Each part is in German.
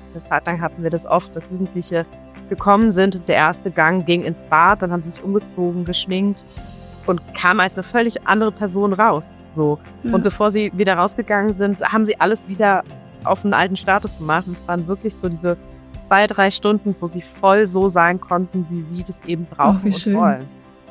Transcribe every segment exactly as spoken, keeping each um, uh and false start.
Eine Zeit lang hatten wir das oft, dass Jugendliche gekommen sind und der erste Gang ging ins Bad, dann haben sie sich umgezogen, geschminkt und kamen als eine völlig andere Person raus. So. Ja. Und bevor sie wieder rausgegangen sind, haben sie alles wieder auf einen alten Status gemacht. Und es waren wirklich so diese zwei, drei Stunden, wo sie voll so sein konnten, wie sie das eben brauchen oh, und wollen.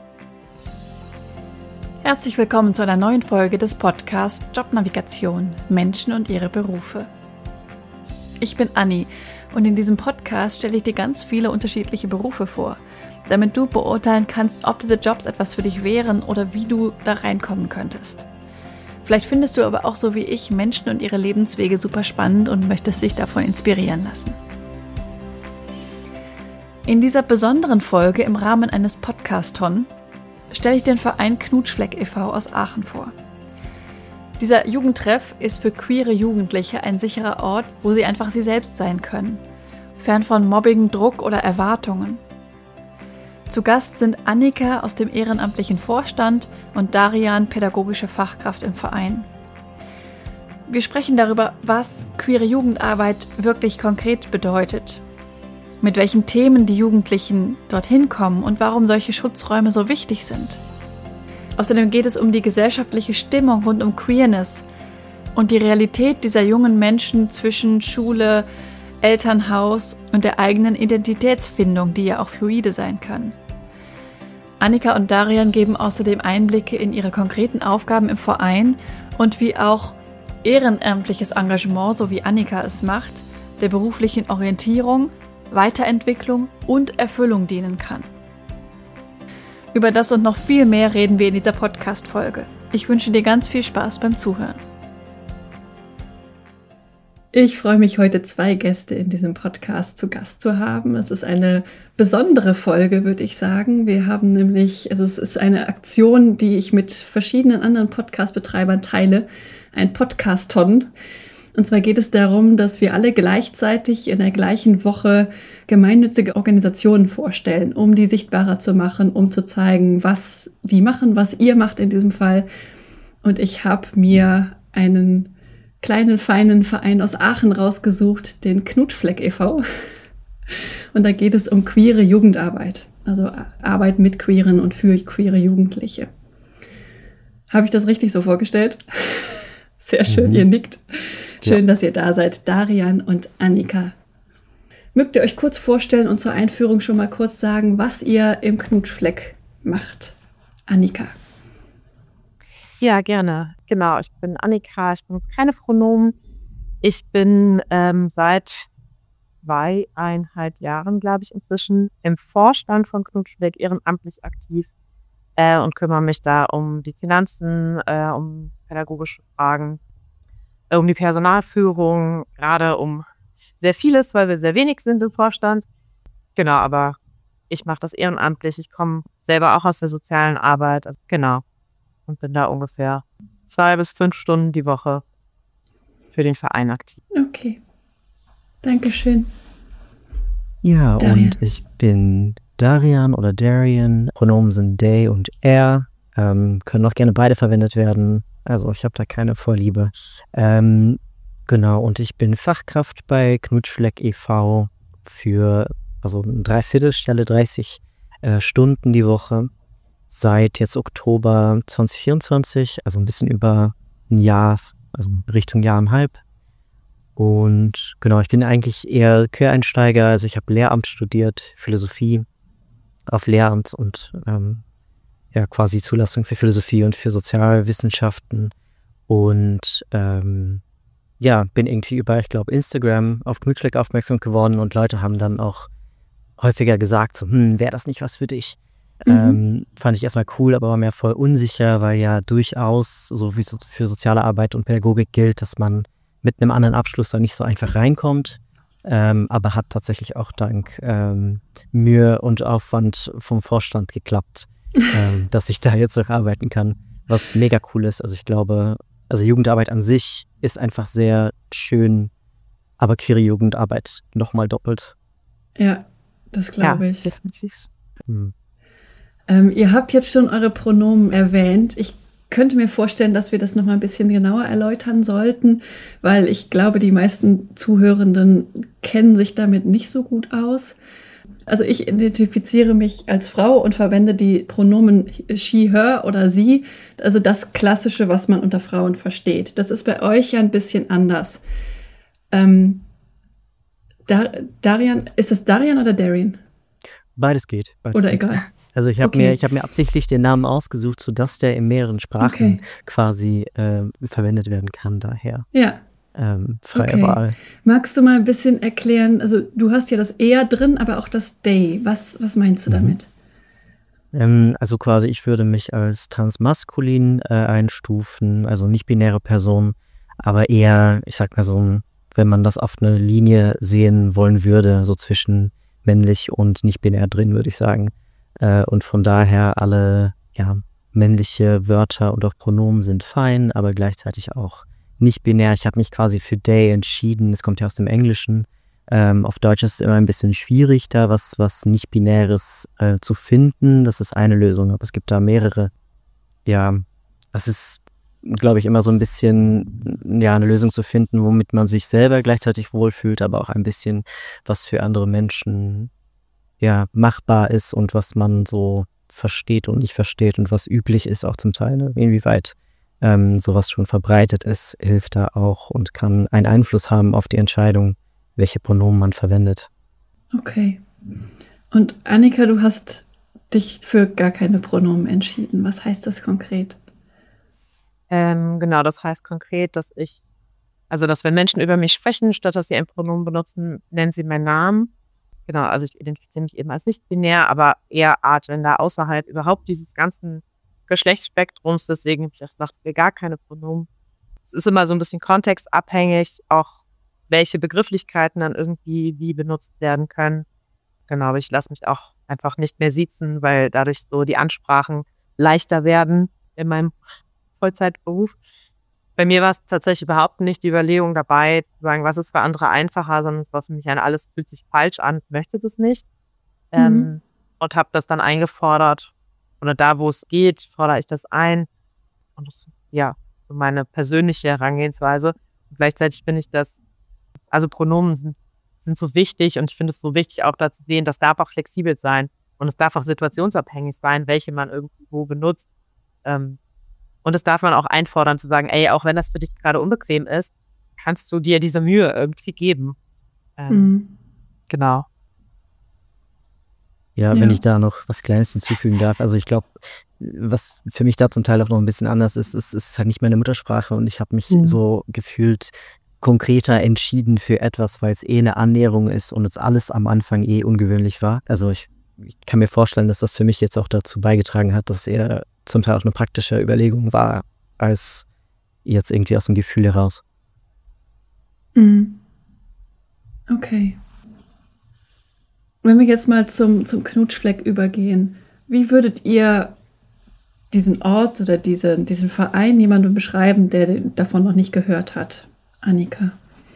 Herzlich willkommen zu einer neuen Folge des Podcasts Jobnavigation – Menschen und ihre Berufe. Ich bin Anni und in diesem Podcast stelle ich dir ganz viele unterschiedliche Berufe vor, damit du beurteilen kannst, ob diese Jobs etwas für dich wären oder wie du da reinkommen könntest. Vielleicht findest du aber auch so wie ich Menschen und ihre Lebenswege super spannend und möchtest dich davon inspirieren lassen. In dieser besonderen Folge im Rahmen eines Podcast-Ton stelle ich den Verein Knutschfleck e V aus Aachen vor. Dieser Jugendtreff ist für queere Jugendliche ein sicherer Ort, wo sie einfach sie selbst sein können, fern von Mobbing, Druck oder Erwartungen. Zu Gast sind Annika aus dem ehrenamtlichen Vorstand und Darian, pädagogische Fachkraft im Verein. Wir sprechen darüber, was queere Jugendarbeit wirklich konkret bedeutet, mit welchen Themen die Jugendlichen dorthin kommen und warum solche Schutzräume so wichtig sind. Außerdem geht es um die gesellschaftliche Stimmung rund um Queerness und die Realität dieser jungen Menschen zwischen Schule, Elternhaus und der eigenen Identitätsfindung, die ja auch fluide sein kann. Annika und Darian geben außerdem Einblicke in ihre konkreten Aufgaben im Verein und wie auch ehrenamtliches Engagement, so wie Annika es macht, der beruflichen Orientierung, Weiterentwicklung und Erfüllung dienen kann. Über das und noch viel mehr reden wir in dieser Podcast-Folge. Ich wünsche dir ganz viel Spaß beim Zuhören. Ich freue mich, heute zwei Gäste in diesem Podcast zu Gast zu haben. Es ist eine besondere Folge, würde ich sagen. Wir haben nämlich, also es ist eine Aktion, die ich mit verschiedenen anderen Podcast-Betreibern teile, ein Podcast-Ton. Und zwar geht es darum, dass wir alle gleichzeitig in der gleichen Woche gemeinnützige Organisationen vorstellen, um die sichtbarer zu machen, um zu zeigen, was die machen, was ihr macht in diesem Fall. Und ich habe mir einen kleinen, feinen Verein aus Aachen rausgesucht, den Knutschfleck e V. Und da geht es um queere Jugendarbeit, also Arbeit mit queeren und für queere Jugendliche. Habe ich das richtig so vorgestellt? Sehr schön, mhm. Ihr nickt. Schön, ja. Dass ihr da seid, Darian und Annika. Mögt ihr euch kurz vorstellen und zur Einführung schon mal kurz sagen, was ihr im Knutschfleck macht? Annika. Ja, gerne. Genau, ich bin Annika, ich benutze keine Pronomen. Ich bin ähm, seit zweieinhalb Jahren, glaube ich, inzwischen im Vorstand von Knutschfleck ehrenamtlich aktiv äh, und kümmere mich da um die Finanzen, äh, um pädagogische Fragen, äh, um die Personalführung, gerade um sehr vieles, weil wir sehr wenig sind im Vorstand. Genau, aber ich mache das ehrenamtlich. Ich komme selber auch aus der sozialen Arbeit. Also, genau. Und bin da ungefähr zwei bis fünf Stunden die Woche für den Verein aktiv. Okay. Dankeschön. Ja, Darian. Und ich bin Darian oder Darian. Pronomen sind they und er. Ähm, können auch gerne beide verwendet werden. Also ich habe da keine Vorliebe. Ähm, genau, und ich bin Fachkraft bei Knutschfleck e V für also eine Dreiviertelstelle, dreißig äh, Stunden die Woche. Seit jetzt Oktober zwanzig vierundzwanzig, also ein bisschen über ein Jahr, also Richtung Jahr und halb. Und genau, ich bin eigentlich eher Quereinsteiger, also ich habe Lehramt studiert, Philosophie auf Lehramt und ähm, ja quasi Zulassung für Philosophie und für Sozialwissenschaften. Und ähm, ja, bin irgendwie über, ich glaube, Instagram auf Knutschfleck aufmerksam geworden und Leute haben dann auch häufiger gesagt, so, hm, wäre das nicht was für dich? Mhm. Ähm, fand ich erstmal cool, aber war mir voll unsicher, weil ja durchaus so wie so für soziale Arbeit und Pädagogik gilt, dass man mit einem anderen Abschluss da nicht so einfach reinkommt, ähm, aber hat tatsächlich auch dank ähm, Mühe und Aufwand vom Vorstand geklappt, ähm, dass ich da jetzt auch arbeiten kann, was mega cool ist. Also ich glaube, also Jugendarbeit an sich ist einfach sehr schön, aber queere Jugendarbeit nochmal doppelt. Ja, das glaube ja, ich. Definitiv. Hm. Ähm, ihr habt jetzt schon eure Pronomen erwähnt. Ich könnte mir vorstellen, dass wir das nochmal ein bisschen genauer erläutern sollten, weil ich glaube, die meisten Zuhörenden kennen sich damit nicht so gut aus. Also ich identifiziere mich als Frau und verwende die Pronomen she, her oder sie, also das Klassische, was man unter Frauen versteht. Das ist bei euch ja ein bisschen anders. Ähm, Dar- Darian, ist das Darian oder Darian? Beides geht. Beides Oder geht. egal. Also ich habe Okay. mir, ich hab mir absichtlich den Namen ausgesucht, sodass der in mehreren Sprachen Okay. quasi äh, verwendet werden kann, daher Ja. ähm, freie Okay. Wahl. Magst du mal ein bisschen erklären, also du hast ja das er drin, aber auch das they. Was, was meinst du Mhm. damit? Ähm, also quasi, ich würde mich als transmaskulin äh, einstufen, also nicht-binäre Person, aber eher, ich sag mal so, wenn man das auf eine Linie sehen wollen würde, so zwischen männlich und nicht-binär drin, würde ich sagen. Äh, und von daher alle, ja, männliche Wörter und auch Pronomen sind fein, aber gleichzeitig auch nicht-binär. Ich habe mich quasi für they entschieden, es kommt ja aus dem Englischen. Ähm, auf Deutsch ist es immer ein bisschen schwierig, da was, was Nicht-Binäres äh, zu finden. Das ist eine Lösung, aber es gibt da mehrere. Ja, es ist, glaube ich, immer so ein bisschen, ja, eine Lösung zu finden, womit man sich selber gleichzeitig wohlfühlt, aber auch ein bisschen, was für andere Menschen, ja, machbar ist und was man so versteht und nicht versteht und was üblich ist auch zum Teil. Ne? Inwieweit ähm, sowas schon verbreitet ist, hilft da auch und kann einen Einfluss haben auf die Entscheidung, welche Pronomen man verwendet. Okay. Und Annika, du hast dich für gar keine Pronomen entschieden. Was heißt das konkret? Ähm, genau, das heißt konkret, dass ich, also dass wenn Menschen über mich sprechen, statt dass sie ein Pronomen benutzen, nennen sie meinen Namen. Genau, also ich identifiziere mich eben als nicht-binär, aber eher Agender außerhalb überhaupt dieses ganzen Geschlechtsspektrums. Deswegen habe ich auch gesagt, wir gar keine Pronomen. Es ist immer so ein bisschen kontextabhängig, auch welche Begrifflichkeiten dann irgendwie wie benutzt werden können. Genau, aber ich lasse mich auch einfach nicht mehr siezen, weil dadurch so die Ansprachen leichter werden in meinem Vollzeitberuf. Bei mir war es tatsächlich überhaupt nicht die Überlegung dabei, zu sagen, was ist für andere einfacher, sondern es war für mich ein alles fühlt sich falsch an, ich möchte das nicht. Ähm, Mhm. und habe das dann eingefordert. Oder da, wo es geht, fordere ich das ein. Und das, ja, so meine persönliche Herangehensweise. Und gleichzeitig finde ich das, also Pronomen sind, sind so wichtig und ich finde es so wichtig auch da zu sehen, das darf auch flexibel sein und es darf auch situationsabhängig sein, welche man irgendwo benutzt. Ähm, und das darf man auch einfordern, zu sagen, ey, auch wenn das für dich gerade unbequem ist, kannst du dir diese Mühe irgendwie geben. Ähm, Mhm. Genau. Ja, Ja. wenn ich da noch was Kleines hinzufügen darf. Also ich glaube, was für mich da zum Teil auch noch ein bisschen anders ist, ist, ist halt nicht meine Muttersprache und ich habe mich Mhm. so gefühlt konkreter entschieden für etwas, weil es eh eine Annäherung ist und es alles am Anfang eh ungewöhnlich war. Also ich, ich kann mir vorstellen, dass das für mich jetzt auch dazu beigetragen hat, dass es eher zum Teil auch eine praktische Überlegung war, als jetzt irgendwie aus dem Gefühl heraus. Mhm. Okay. Wenn wir jetzt mal zum, zum Knutschfleck übergehen, wie würdet ihr diesen Ort oder diese, diesen Verein jemandem beschreiben, der davon noch nicht gehört hat? Annika.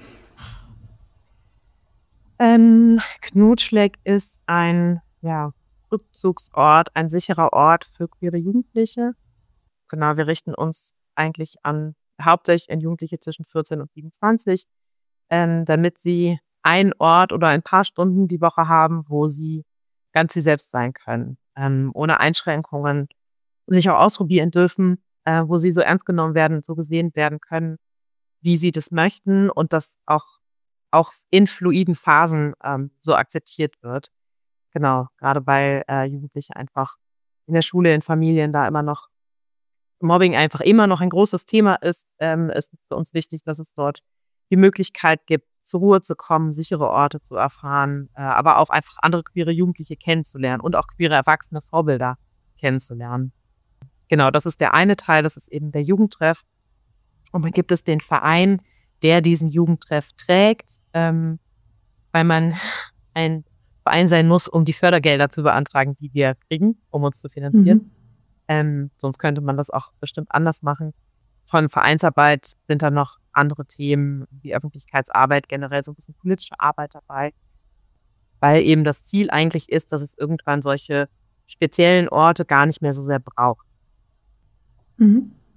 Ähm, Knutschfleck ist ein ja, Rückzugsort, ein sicherer Ort für queere Jugendliche. Genau, wir richten uns eigentlich an hauptsächlich an Jugendliche zwischen vierzehn und siebenundzwanzig, ähm, damit sie einen Ort oder ein paar Stunden die Woche haben, wo sie ganz sie selbst sein können, ähm, ohne Einschränkungen, sich auch ausprobieren dürfen, äh, wo sie so ernst genommen werden und so gesehen werden können, wie sie das möchten und das auch, auch in fluiden Phasen ähm, so akzeptiert wird. Genau, gerade weil äh, Jugendliche einfach in der Schule, in Familien da immer noch Mobbing einfach immer noch ein großes Thema ist, ähm, ist für uns wichtig, dass es dort die Möglichkeit gibt, zur Ruhe zu kommen, sichere Orte zu erfahren, äh, aber auch einfach andere queere Jugendliche kennenzulernen und auch queere erwachsene Vorbilder kennenzulernen. Genau, das ist der eine Teil, das ist eben der Jugendtreff. Und dann gibt es den Verein, der diesen Jugendtreff trägt, ähm, weil man ein Verein sein muss, um die Fördergelder zu beantragen, die wir kriegen, um uns zu finanzieren. Mhm. Ähm, sonst könnte man das auch bestimmt anders machen. Von Vereinsarbeit sind da noch andere Themen, wie Öffentlichkeitsarbeit, generell so ein bisschen politische Arbeit dabei. Weil eben das Ziel eigentlich ist, dass es irgendwann solche speziellen Orte gar nicht mehr so sehr braucht. Mhm.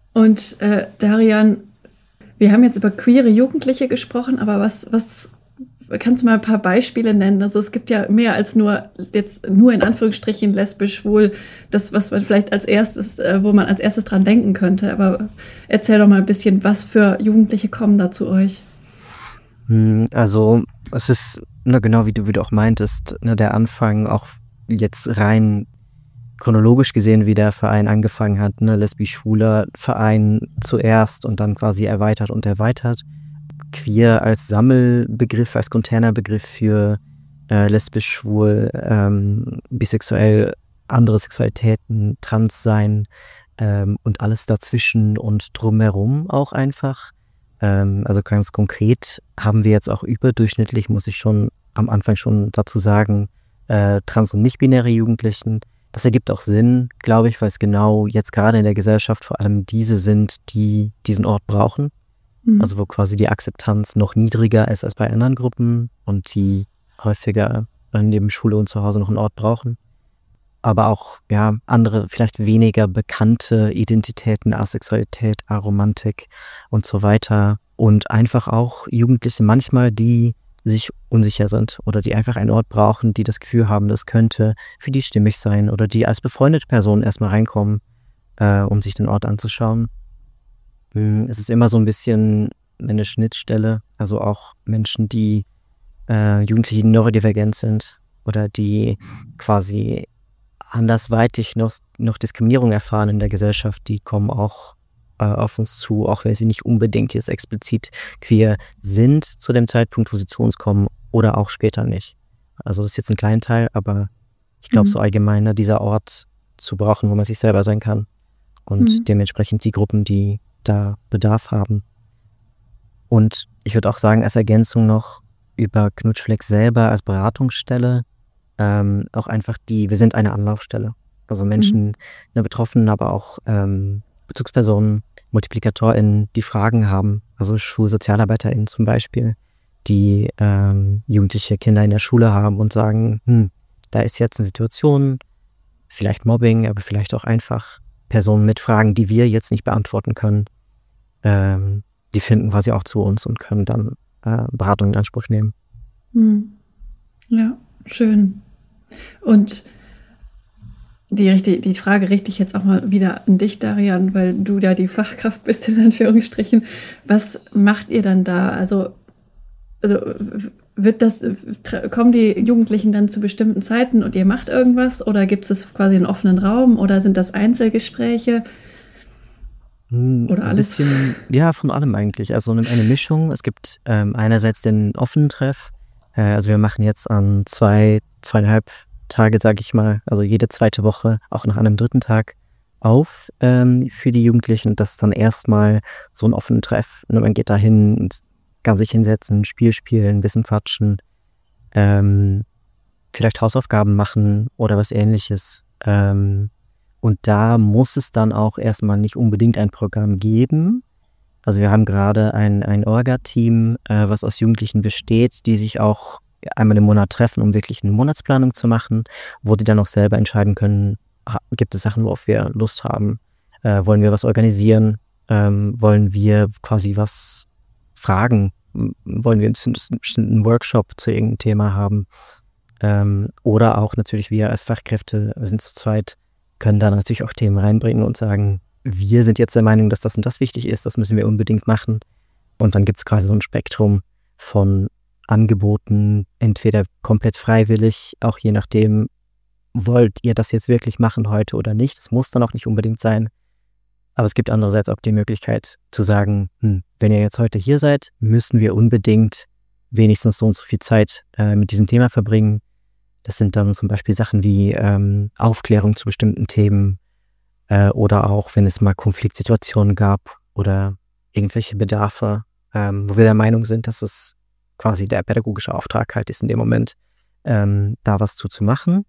Und äh, Darian, wir haben jetzt über queere Jugendliche gesprochen, aber was, was kannst du mal ein paar Beispiele nennen? Also es gibt ja mehr als nur jetzt nur in Anführungsstrichen lesbisch, schwul, das, was man vielleicht als erstes, äh, wo man als erstes dran denken könnte. Aber erzähl doch mal ein bisschen, was für Jugendliche kommen da zu euch? Also es ist, ne, genau wie du, wie du auch meintest, ne, der Anfang auch jetzt rein chronologisch gesehen, wie der Verein angefangen hat, ne, lesbisch-schwuler Verein zuerst und dann quasi erweitert und erweitert. Queer als Sammelbegriff, als Containerbegriff für äh, lesbisch, schwul, ähm, bisexuell, andere Sexualitäten, Transsein ähm, und alles dazwischen und drumherum auch einfach. Ähm, also ganz konkret haben wir jetzt auch überdurchschnittlich, muss ich schon am Anfang schon dazu sagen, äh, trans- und nicht-binäre Jugendlichen. Das ergibt auch Sinn, glaube ich, weil es genau jetzt gerade in der Gesellschaft vor allem diese sind, die diesen Ort brauchen. Also wo quasi die Akzeptanz noch niedriger ist als bei anderen Gruppen und die häufiger neben Schule und zu Hause noch einen Ort brauchen. Aber auch ja andere, vielleicht weniger bekannte Identitäten, Asexualität, Aromantik und so weiter. Und einfach auch Jugendliche manchmal, die sich unsicher sind oder die einfach einen Ort brauchen, die das Gefühl haben, das könnte für die stimmig sein oder die als befreundete Person erstmal reinkommen, äh, um sich den Ort anzuschauen. Es ist immer so ein bisschen eine Schnittstelle, also auch Menschen, die äh, Jugendliche, die neurodivergent sind oder die quasi andersweitig noch, noch Diskriminierung erfahren in der Gesellschaft, die kommen auch äh, auf uns zu, auch wenn sie nicht unbedingt jetzt explizit queer sind zu dem Zeitpunkt, wo sie zu uns kommen oder auch später nicht. Also das ist jetzt ein kleiner Teil, aber ich glaube Mhm. so allgemeiner dieser Ort zu brauchen, wo man sich selber sein kann und Mhm. dementsprechend die Gruppen, die da Bedarf haben. Und ich würde auch sagen, als Ergänzung noch über Knutschfleck selber als Beratungsstelle, ähm, auch einfach die, wir sind eine Anlaufstelle. Also Menschen, ne, Betroffenen, aber auch ähm, Bezugspersonen, MultiplikatorInnen, die Fragen haben, also SchulsozialarbeiterInnen zum Beispiel, die ähm, jugendliche Kinder in der Schule haben und sagen, hm, da ist jetzt eine Situation, vielleicht Mobbing, aber vielleicht auch einfach Personen mit Fragen, die wir jetzt nicht beantworten können, ähm, die finden quasi auch zu uns und können dann äh, Beratung in Anspruch nehmen. Mhm. Ja, schön. Und die, die, die Frage richte ich jetzt auch mal wieder an dich, Darian, weil du da die Fachkraft bist, in Anführungsstrichen. Was macht ihr dann da? Also, also wird das, kommen die Jugendlichen dann zu bestimmten Zeiten und ihr macht irgendwas? Oder gibt es quasi einen offenen Raum? Oder sind das Einzelgespräche? Oder Ein alles? bisschen, ja, von allem eigentlich. Also eine eine Mischung. Es gibt ähm, einerseits den offenen Treff. Äh, also wir machen jetzt an zwei, zweieinhalb Tage, sage ich mal, also jede zweite Woche, auch nach einem dritten Tag auf ähm, für die Jugendlichen. Das ist dann erstmal so ein offener Treff. Und man geht da hin und kann sich hinsetzen, ein Spiel spielen, ein bisschen quatschen, ähm, vielleicht Hausaufgaben machen oder was Ähnliches. Ähm, Und da muss es dann auch erstmal nicht unbedingt ein Programm geben. Also wir haben gerade ein, ein Orga-Team, äh, was aus Jugendlichen besteht, die sich auch einmal im Monat treffen, um wirklich eine Monatsplanung zu machen, wo die dann auch selber entscheiden können, ha- gibt es Sachen, worauf wir Lust haben, äh, wollen wir was organisieren, ähm, wollen wir quasi was fragen, M- wollen wir einen bestimmten Workshop zu irgendeinem Thema haben, ähm, oder auch natürlich wir als Fachkräfte, wir sind zu zweit, können da natürlich auch Themen reinbringen und sagen, wir sind jetzt der Meinung, dass das und das wichtig ist, das müssen wir unbedingt machen. Und dann gibt es quasi so ein Spektrum von Angeboten, entweder komplett freiwillig, auch je nachdem, wollt ihr das jetzt wirklich machen heute oder nicht. Das muss dann auch nicht unbedingt sein. Aber es gibt andererseits auch die Möglichkeit zu sagen, hm, wenn ihr jetzt heute hier seid, müssen wir unbedingt wenigstens so und so viel Zeit äh, mit diesem Thema verbringen. Das sind dann zum Beispiel Sachen wie ähm, Aufklärung zu bestimmten Themen äh, oder auch, wenn es mal Konfliktsituationen gab oder irgendwelche Bedarfe, ähm, wo wir der Meinung sind, dass es quasi der pädagogische Auftrag halt ist in dem Moment, ähm, da was zu, zu machen.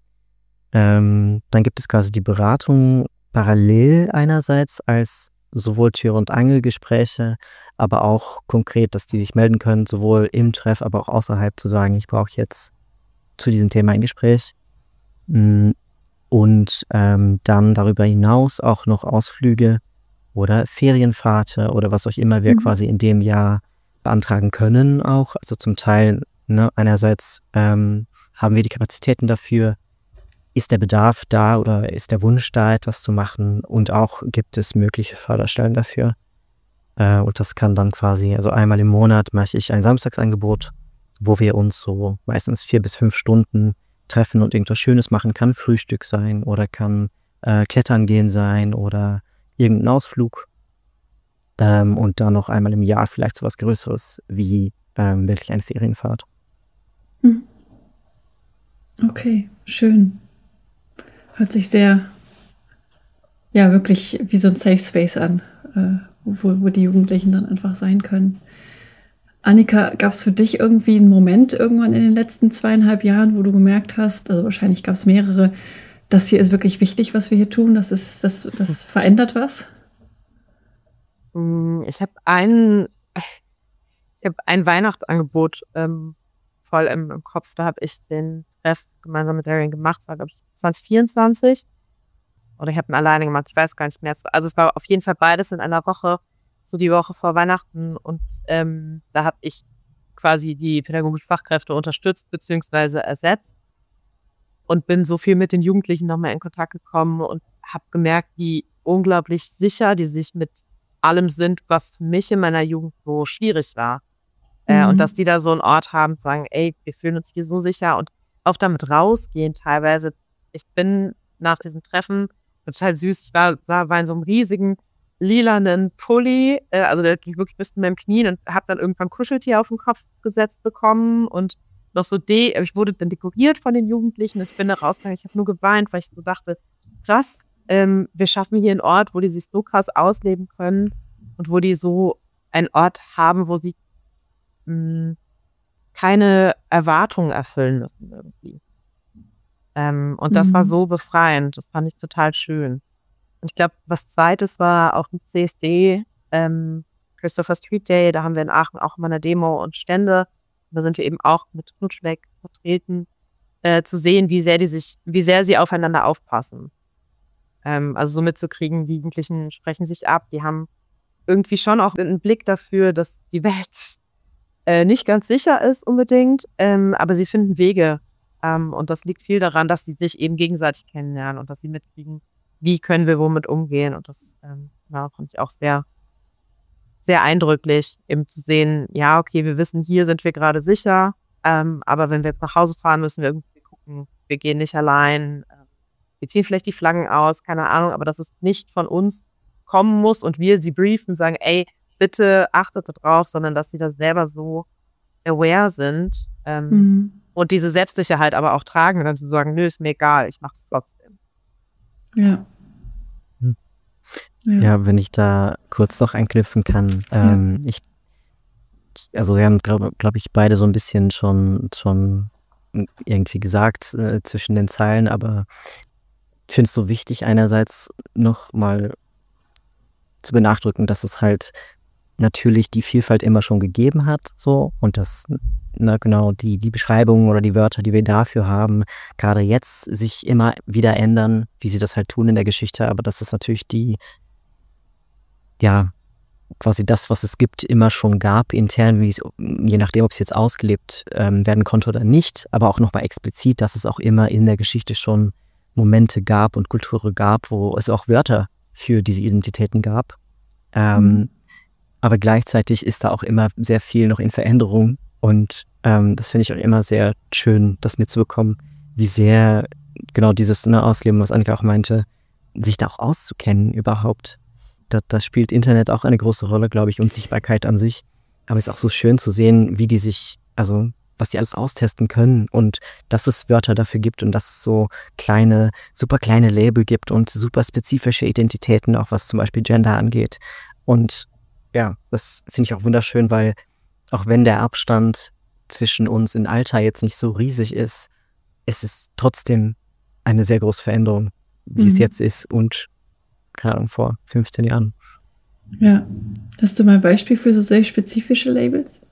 Ähm, dann gibt es quasi die Beratung parallel einerseits als sowohl Tür- und Angelgespräche, aber auch konkret, dass die sich melden können, sowohl im Treff, aber auch außerhalb zu sagen, ich brauche jetzt zu diesem Thema ein Gespräch. Und ähm, dann darüber hinaus auch noch Ausflüge oder Ferienvater oder was auch immer wir Mhm. quasi in dem Jahr beantragen können auch. Also zum Teil, ne, einerseits ähm, haben wir die Kapazitäten dafür, ist der Bedarf da oder ist der Wunsch da, etwas zu machen, und auch gibt es mögliche Förderstellen dafür. Äh, und das kann dann quasi, also einmal im Monat mache ich ein Samstagsangebot, wo wir uns so meistens vier bis fünf Stunden treffen und irgendwas Schönes machen. Kann Frühstück sein oder kann äh, Klettern gehen sein oder irgendein Ausflug. Ähm, und dann noch einmal im Jahr vielleicht so was Größeres wie ähm, wirklich eine Ferienfahrt. Mhm. Okay, schön. Hört sich sehr, ja, wirklich wie so ein Safe Space an, äh, wo, wo die Jugendlichen dann einfach sein können. Annika, gab es für dich irgendwie einen Moment irgendwann in den letzten zweieinhalb Jahren, wo du gemerkt hast, also wahrscheinlich gab es mehrere, das hier ist wirklich wichtig, was wir hier tun, das ist, das, das verändert was? Mm, Ich habe ein, ich habe ein Weihnachtsangebot ähm, voll im, im Kopf. Da habe ich den Treff gemeinsam mit Darian gemacht, das war, glaube ich, zwanzig vierundzwanzig. Oder ich habe ihn alleine gemacht, ich weiß gar nicht mehr. Es war- Also es war auf jeden Fall beides in einer Woche, so die Woche vor Weihnachten. Und ähm, da habe ich quasi die pädagogischen Fachkräfte unterstützt beziehungsweise ersetzt und bin so viel mit den Jugendlichen nochmal in Kontakt gekommen und habe gemerkt, wie unglaublich sicher die sich mit allem sind, was für mich in meiner Jugend so schwierig war. Äh, Mhm. und dass die da so einen Ort haben, zu sagen, ey, wir fühlen uns hier so sicher und auch damit rausgehen teilweise. Ich bin nach diesem Treffen total süß. Ich war, sah, war in so einem riesigen lilanen Pulli, äh, also der ging wirklich bis zu meinem Knien, und habe dann irgendwann ein Kuscheltier auf den Kopf gesetzt bekommen und noch so de ich wurde dann dekoriert von den Jugendlichen und ich bin da rausgegangen. Ich habe nur geweint, weil ich so dachte, krass, ähm, wir schaffen hier einen Ort, wo die sich so krass ausleben können und wo die so einen Ort haben, wo sie mh, keine Erwartungen erfüllen müssen irgendwie. Ähm, und das war Mhm. so befreiend. Das fand ich total schön. Und ich glaube, was Zweites war auch ein C S D, ähm, Christopher Street Day. Da haben wir in Aachen auch immer eine Demo und Stände. Da sind wir eben auch mit Knutschfleck vertreten, äh, zu sehen, wie sehr die sich, wie sehr sie aufeinander aufpassen. Ähm, also so mitzukriegen, die Jugendlichen sprechen sich ab. Die haben irgendwie schon auch einen Blick dafür, dass die Welt äh, nicht ganz sicher ist unbedingt, ähm, aber sie finden Wege. Ähm, und das liegt viel daran, dass sie sich eben gegenseitig kennenlernen und dass sie mitkriegen, wie können wir womit umgehen. Und das ähm, ja, fand ich auch sehr, sehr eindrücklich, eben zu sehen, ja, okay, wir wissen, hier sind wir gerade sicher, ähm, aber wenn wir jetzt nach Hause fahren, müssen wir irgendwie gucken, wir gehen nicht allein, ähm, wir ziehen vielleicht die Flaggen aus, keine Ahnung, aber dass es nicht von uns kommen muss und wir sie briefen, sagen, ey, bitte achtet da drauf, sondern dass sie da selber so aware sind ähm, Mhm. und diese Selbstsicherheit aber auch tragen und dann zu sagen, nö, ist mir egal, ich mach's trotzdem. Ja. Hm. Ja. Ja, wenn ich da kurz noch einknüpfen kann. Ähm, ich, also wir haben, glaube glaub ich, beide so ein bisschen schon, schon irgendwie gesagt äh, zwischen den Zeilen, aber ich finde es so wichtig, einerseits noch mal zu benachdrücken, dass es halt natürlich die Vielfalt immer schon gegeben hat, so, und dass, na genau, die, die Beschreibungen oder die Wörter, die wir dafür haben, gerade jetzt sich immer wieder ändern, wie sie das halt tun in der Geschichte, aber dass es natürlich die, ja, quasi das, was es gibt, immer schon gab, intern, wie es, je nachdem, ob es jetzt ausgelebt ähm, werden konnte oder nicht, aber auch nochmal explizit, dass es auch immer in der Geschichte schon Momente gab und Kulturen gab, wo es auch Wörter für diese Identitäten gab. Ähm, Mhm. Aber gleichzeitig ist da auch immer sehr viel noch in Veränderung, und ähm, das finde ich auch immer sehr schön, das mitzubekommen, wie sehr genau dieses ne, Ausleben, was Annika auch meinte, sich da auch auszukennen überhaupt. Da, da spielt Internet auch eine große Rolle, glaube ich, und Sichtbarkeit an sich. Aber es ist auch so schön zu sehen, wie die sich, also was die alles austesten können und dass es Wörter dafür gibt und dass es so kleine, super kleine Label gibt und super spezifische Identitäten, auch was zum Beispiel Gender angeht. Und ja, das finde ich auch wunderschön, weil auch wenn der Abstand zwischen uns in Alter jetzt nicht so riesig ist, es ist trotzdem eine sehr große Veränderung, wie es Mhm. jetzt ist und, keine Ahnung, vor fünfzehn Jahren. Ja. Hast du mal ein Beispiel für so sehr spezifische Labels?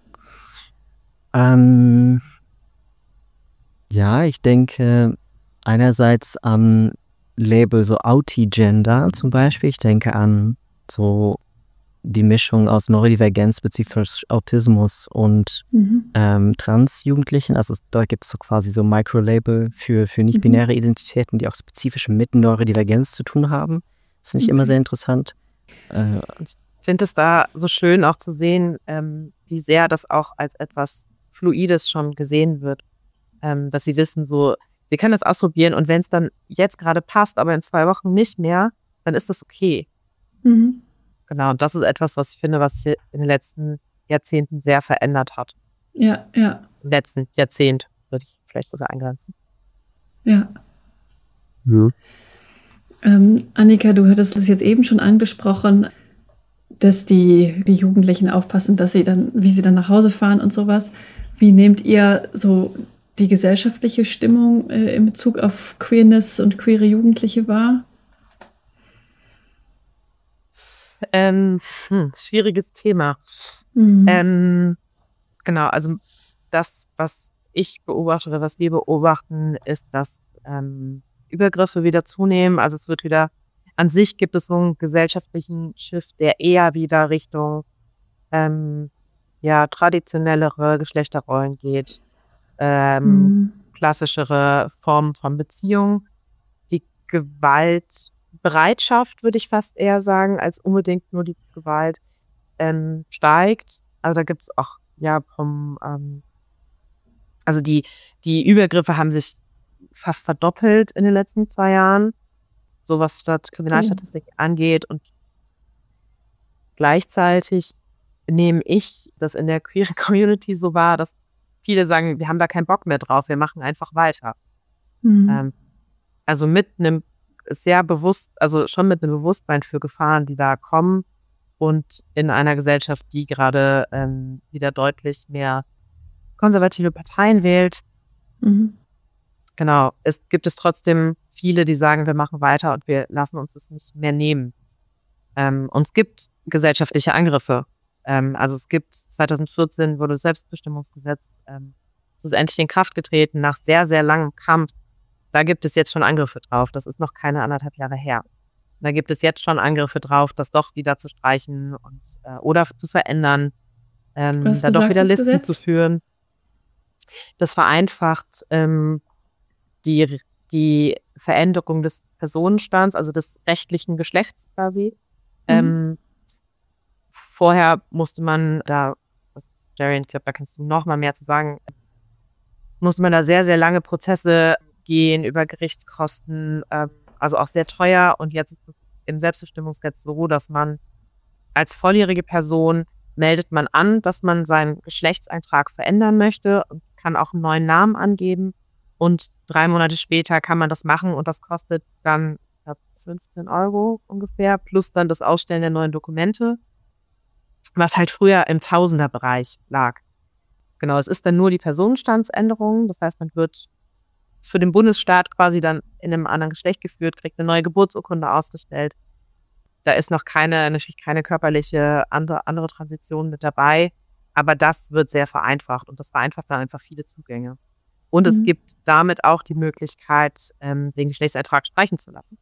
Ähm, ja, ich denke einerseits an Label so Outigender zum Beispiel. Ich denke an so die Mischung aus Neurodivergenz, spezifisch Autismus und Mhm. ähm, Trans-Jugendlichen. Also es- da gibt es so quasi so Microlabel für, für nicht-binäre Identitäten, die auch spezifisch mit Neurodivergenz zu tun haben. Das finde ich immer Okay. sehr interessant. Äh, Ich finde es da so schön auch zu sehen, ähm, wie sehr das auch als etwas Fluides schon gesehen wird. Ähm, dass sie wissen, so, sie können das ausprobieren und wenn es dann jetzt gerade passt, aber in zwei Wochen nicht mehr, dann ist das okay. Mhm. Genau, und das ist etwas, was ich finde, was sich in den letzten Jahrzehnten sehr verändert hat. Ja, ja, Im letzten Jahrzehnt würde ich vielleicht sogar eingrenzen. ja. ja. Ähm, Annika, du hattest es jetzt eben schon angesprochen, dass die, die Jugendlichen aufpassen, dass sie dann, wie sie dann nach Hause fahren und sowas. Wie nehmt ihr so die gesellschaftliche Stimmung äh, in Bezug auf Queerness und queere Jugendliche wahr? Ähm, hm, schwieriges Thema. Mhm. Ähm, genau, also das, was ich beobachte oder was wir beobachten, ist, dass ähm, Übergriffe wieder zunehmen. Also es wird wieder, an sich gibt es so einen gesellschaftlichen Shift, der eher wieder Richtung ähm, ja, traditionellere Geschlechterrollen geht, ähm, Mhm. klassischere Formen von Beziehung. Die Gewaltbereitschaft, würde ich fast eher sagen, als unbedingt nur die Gewalt, ähm, steigt. Also da gibt es auch, ja, vom, ähm, also die, die Übergriffe haben sich fast verdoppelt in den letzten zwei Jahren, so was Stadt Kriminalstatistik angeht. Und gleichzeitig nehme ich das in der queeren Community so wahr, dass viele sagen, wir haben da keinen Bock mehr drauf, wir machen einfach weiter. Mhm. Ähm, also mit einem sehr bewusst, also schon mit einem Bewusstsein für Gefahren, die da kommen und in einer Gesellschaft, die gerade ähm, wieder deutlich mehr konservative Parteien wählt. Mhm. Genau, es gibt es trotzdem viele, die sagen, wir machen weiter und wir lassen uns das nicht mehr nehmen. Ähm, und es gibt gesellschaftliche Angriffe. Ähm, also es gibt zwanzig vierzehn wurde das Selbstbestimmungsgesetz, ähm, es ist endlich in Kraft getreten nach sehr, sehr langem Kampf. Da gibt es jetzt schon Angriffe drauf. Das ist noch keine anderthalb Jahre her. Da gibt es jetzt schon Angriffe drauf, das doch wieder zu streichen und äh, oder zu verändern, ähm, Was da doch besagt wieder das Listen Gesetz? zu führen. Das vereinfacht ähm, die, die Veränderung des Personenstands, also des rechtlichen Geschlechts quasi. Mhm. Ähm, vorher musste man da, was Darian, ich glaube, da kannst du noch mal mehr zu sagen, musste man da sehr, sehr lange Prozesse gehen über Gerichtskosten, ähm, also auch sehr teuer. Und jetzt ist es im Selbstbestimmungsgesetz so, dass man als volljährige Person meldet man an, dass man seinen Geschlechtseintrag verändern möchte und kann auch einen neuen Namen angeben. Und drei Monate später kann man das machen und das kostet dann, ich glaube, fünfzehn Euro ungefähr, plus dann das Ausstellen der neuen Dokumente, was halt früher im Tausenderbereich lag. Genau, es ist dann nur die Personenstandsänderung. Das heißt, man wird für den Bundesstaat quasi dann in einem anderen Geschlecht geführt, kriegt eine neue Geburtsurkunde ausgestellt. Da ist noch keine, natürlich keine körperliche andere, andere Transition mit dabei, aber das wird sehr vereinfacht und das vereinfacht dann einfach viele Zugänge. Und es Mhm. gibt damit auch die Möglichkeit, ähm, den Geschlechtseintrag streichen zu lassen.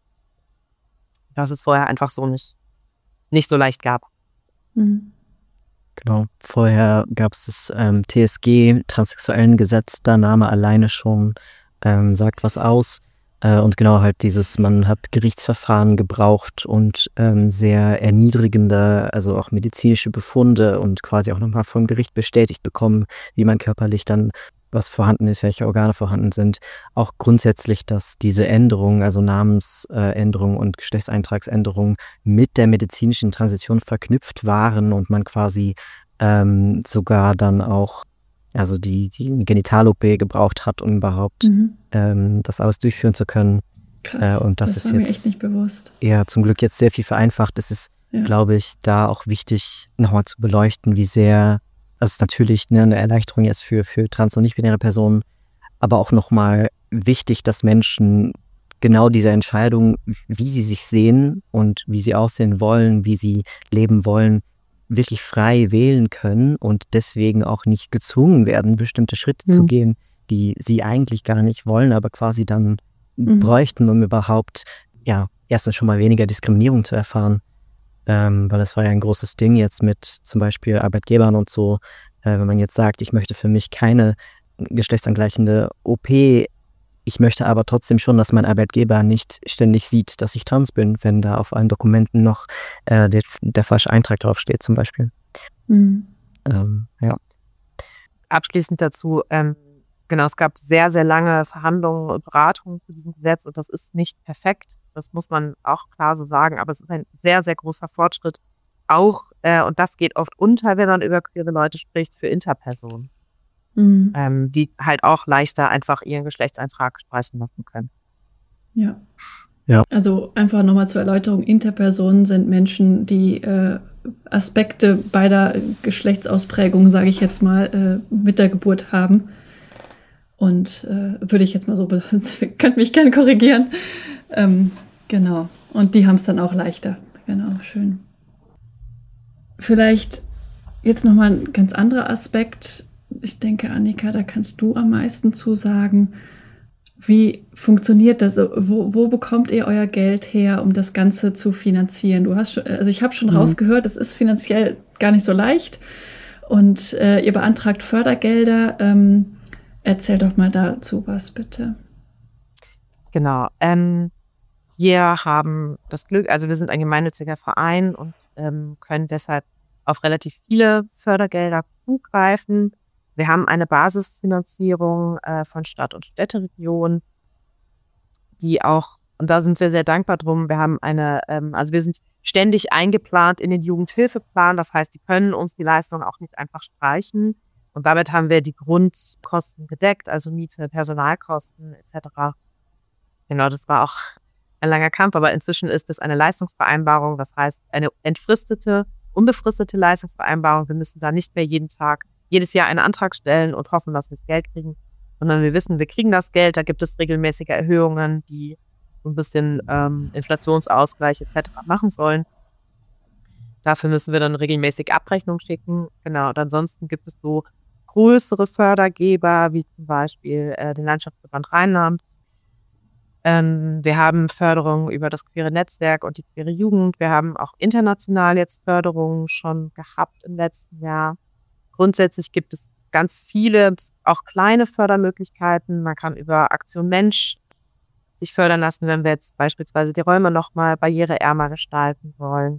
Was es vorher einfach so nicht, nicht so leicht gab. Mhm. Genau. Vorher gab es das ähm, T S G, transsexuellen Gesetz, der Name alleine schon ähm, sagt was aus. Äh, und genau halt dieses, man hat Gerichtsverfahren gebraucht und ähm, sehr erniedrigende, also auch medizinische Befunde und quasi auch nochmal vom Gericht bestätigt bekommen, wie man körperlich dann, was vorhanden ist, welche Organe vorhanden sind. Auch grundsätzlich, dass diese Änderungen, also Namensänderungen und Geschlechtseintragsänderungen mit der medizinischen Transition verknüpft waren und man quasi ähm, sogar dann auch, also die, die Genital-O P gebraucht hat, um überhaupt Mhm. ähm, das alles durchführen zu können. Krass, Äh, und das das ist war mir jetzt- echt nicht bewusst. Ja, zum Glück jetzt sehr viel vereinfacht. Es ist, Ja. glaube ich, da auch wichtig, nochmal zu beleuchten, wie sehr, also es ist natürlich ne, eine Erleichterung jetzt für, für trans- und nicht-binäre Personen, aber auch nochmal wichtig, dass Menschen genau diese Entscheidung, wie sie sich sehen und wie sie aussehen wollen, wie sie leben wollen, wirklich frei wählen können und deswegen auch nicht gezwungen werden, bestimmte Schritte zu Mhm. gehen, die sie eigentlich gar nicht wollen, aber quasi dann Mhm. bräuchten, um überhaupt, ja, erstens schon mal weniger Diskriminierung zu erfahren. ähm, weil es war ja ein großes Ding jetzt mit zum Beispiel Arbeitgebern und so, äh, wenn man jetzt sagt, ich möchte für mich keine geschlechtsangleichende O P, ich möchte aber trotzdem schon, dass mein Arbeitgeber nicht ständig sieht, dass ich trans bin, wenn da auf allen Dokumenten noch äh, der, der falsche Eintrag draufsteht zum Beispiel. Mhm. Ähm, ja. Abschließend dazu, ähm, genau, es gab sehr, sehr lange Verhandlungen und Beratungen zu diesem Gesetz und das ist nicht perfekt. Das muss man auch klar so sagen, aber es ist ein sehr, sehr großer Fortschritt. Auch, äh, und das geht oft unter, wenn man über queere Leute spricht, für Interpersonen, Mhm. ähm, die halt auch leichter einfach ihren Geschlechtseintrag streichen lassen können. Ja. Ja. Also einfach nochmal zur Erläuterung, Interpersonen sind Menschen, die äh, Aspekte beider Geschlechtsausprägungen, sage ich jetzt mal, äh, mit der Geburt haben. Und äh, würde ich jetzt mal so, könnt mich gerne korrigieren. Ähm, genau. Und die haben es dann auch leichter. Genau, schön. Vielleicht jetzt nochmal ein ganz anderer Aspekt. Ich denke, Annika, da kannst du am meisten zu sagen. Wie funktioniert das? Wo, wo bekommt ihr euer Geld her, um das Ganze zu finanzieren? Du hast schon, also ich habe schon mhm. rausgehört, es ist finanziell gar nicht so leicht. Und äh, ihr beantragt Fördergelder. Ähm, erzähl doch mal dazu was, bitte. Genau. Ähm, wir haben das Glück, also wir sind ein gemeinnütziger Verein und ähm, können deshalb auf relativ viele Fördergelder zugreifen. Wir haben eine Basisfinanzierung äh, von Stadt- und Städteregion, die auch, und da sind wir sehr dankbar drum, wir haben eine, ähm, also wir sind ständig eingeplant in den Jugendhilfeplan, das heißt, die können uns die Leistung auch nicht einfach streichen und damit haben wir die Grundkosten gedeckt, also Miete, Personalkosten et cetera. Genau, das war auch ein langer Kampf, aber inzwischen ist es eine Leistungsvereinbarung, das heißt eine entfristete, unbefristete Leistungsvereinbarung. Wir müssen da nicht mehr jeden Tag, jedes Jahr einen Antrag stellen und hoffen, dass wir das Geld kriegen, sondern wir wissen, wir kriegen das Geld, da gibt es regelmäßige Erhöhungen, die so ein bisschen ähm, Inflationsausgleich et cetera machen sollen. Dafür müssen wir dann regelmäßig Abrechnung schicken. Genau, und ansonsten gibt es so größere Fördergeber, wie zum Beispiel äh, den Landschaftsverband Rheinland. Ähm, wir haben Förderung über das queere Netzwerk und die queere Jugend. Wir haben auch international jetzt Förderungen schon gehabt im letzten Jahr. Grundsätzlich gibt es ganz viele, auch kleine Fördermöglichkeiten. Man kann über Aktion Mensch sich fördern lassen, wenn wir jetzt beispielsweise die Räume nochmal barriereärmer gestalten wollen.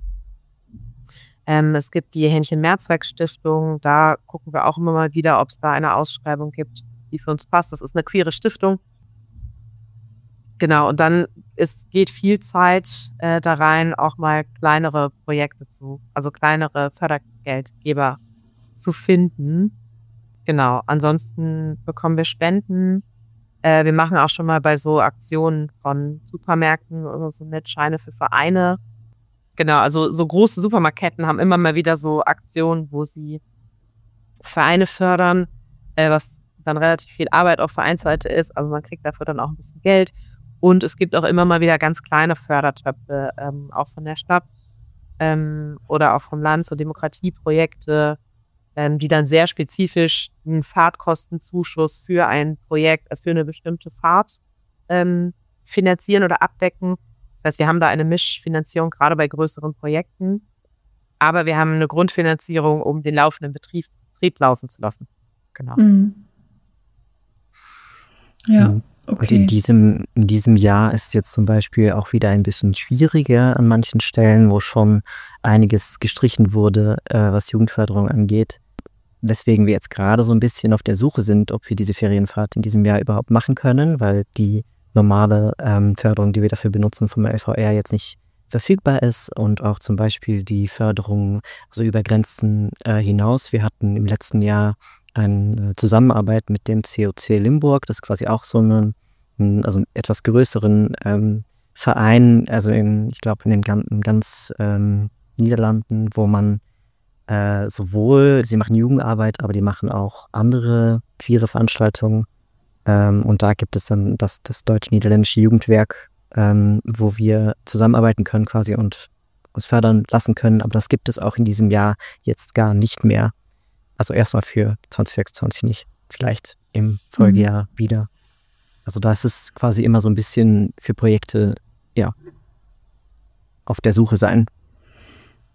Ähm, es gibt die Hähnchen-Mehrzweck-Stiftung. Da gucken wir auch immer mal wieder, ob es da eine Ausschreibung gibt, die für uns passt. Das ist eine queere Stiftung. Genau, und dann ist, geht viel Zeit äh, da rein, auch mal kleinere Projekte zu, also kleinere Fördergeldgeber zu finden. Genau, ansonsten bekommen wir Spenden. Äh, wir machen auch schon mal bei so Aktionen von Supermärkten oder so Mitscheine für Vereine. Genau, also so große Supermarktketten haben immer mal wieder so Aktionen, wo sie Vereine fördern, äh, was dann relativ viel Arbeit auf Vereinsseite ist, aber man kriegt dafür dann auch ein bisschen Geld. Und es gibt auch immer mal wieder ganz kleine Fördertöpfe, ähm, auch von der Stadt ähm, oder auch vom Land, so Demokratieprojekte, ähm, die dann sehr spezifisch einen Fahrtkostenzuschuss für ein Projekt, also für eine bestimmte Fahrt ähm, finanzieren oder abdecken. Das heißt, wir haben da eine Mischfinanzierung, gerade bei größeren Projekten. Aber wir haben eine Grundfinanzierung, um den laufenden Betrieb, Betrieb laufen zu lassen. Genau. Mhm. Ja. Mhm. Okay. Und in diesem, in diesem Jahr ist es jetzt zum Beispiel auch wieder ein bisschen schwieriger an manchen Stellen, wo schon einiges gestrichen wurde, äh, was Jugendförderung angeht. Weswegen wir jetzt gerade so ein bisschen auf der Suche sind, ob wir diese Ferienfahrt in diesem Jahr überhaupt machen können, weil die normale ähm, Förderung, die wir dafür benutzen vom L V R, jetzt nicht verfügbar ist und auch zum Beispiel die Förderung so über Grenzen äh, hinaus. Wir hatten im letzten Jahr eine Zusammenarbeit mit dem C O C Limburg, das ist quasi auch so eine, also etwas größeren ähm, Verein, also in, ich glaube in den ganzen ganz ähm, Niederlanden, wo man äh, sowohl, sie machen Jugendarbeit, aber die machen auch andere queere Veranstaltungen. Ähm, und da gibt es dann das, das deutsch-niederländische Jugendwerk, ähm, wo wir zusammenarbeiten können quasi und uns fördern lassen können. Aber das gibt es auch in diesem Jahr jetzt gar nicht mehr. Also erstmal für zwanzig sechsundzwanzig nicht, vielleicht im Folgejahr mhm. wieder. Also da ist es quasi immer so ein bisschen für Projekte, ja, auf der Suche sein.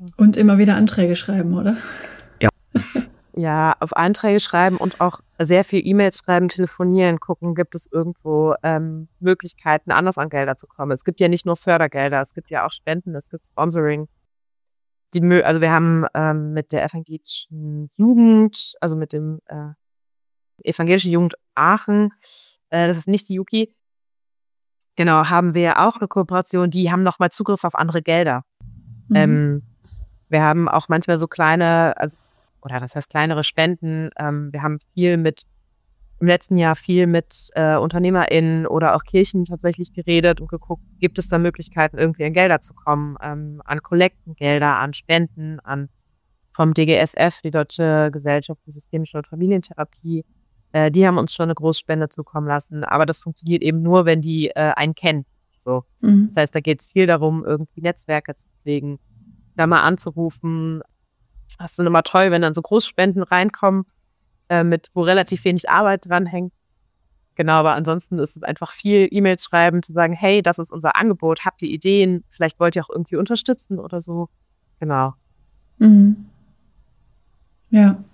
Und immer wieder Anträge schreiben, oder? Ja. Ja, auf Anträge schreiben und auch sehr viel E-Mails schreiben, telefonieren, gucken, gibt es irgendwo ähm, Möglichkeiten, anders an Gelder zu kommen. Es gibt ja nicht nur Fördergelder, es gibt ja auch Spenden, es gibt Sponsoring. Die Mö also wir haben ähm, mit der evangelischen Jugend, also mit dem äh, evangelische Jugend Aachen, äh, das ist nicht die Juki, genau, haben wir auch eine Kooperation, die haben nochmal Zugriff auf andere Gelder. Mhm. Ähm, wir haben auch manchmal so kleine, also oder das heißt kleinere Spenden. Ähm, wir haben viel mit, im letzten Jahr viel mit äh, UnternehmerInnen oder auch Kirchen tatsächlich geredet und geguckt, gibt es da Möglichkeiten, irgendwie an Gelder zu kommen, ähm, an Kollektengelder, an Spenden, an vom D G S F, die Deutsche Gesellschaft für Systemische und Familientherapie. Äh, die haben uns schon eine Großspende zukommen lassen, aber das funktioniert eben nur, wenn die äh, einen kennen. So. Mhm. Das heißt, da geht es viel darum, irgendwie Netzwerke zu pflegen, da mal anzurufen. Das ist dann immer toll, wenn dann so Großspenden reinkommen, äh, mit wo relativ wenig Arbeit dranhängt. Genau, aber ansonsten ist es einfach viel E-Mails schreiben, zu sagen, hey, das ist unser Angebot, habt ihr Ideen, vielleicht wollt ihr auch irgendwie unterstützen oder so. Genau. Mhm. Ja.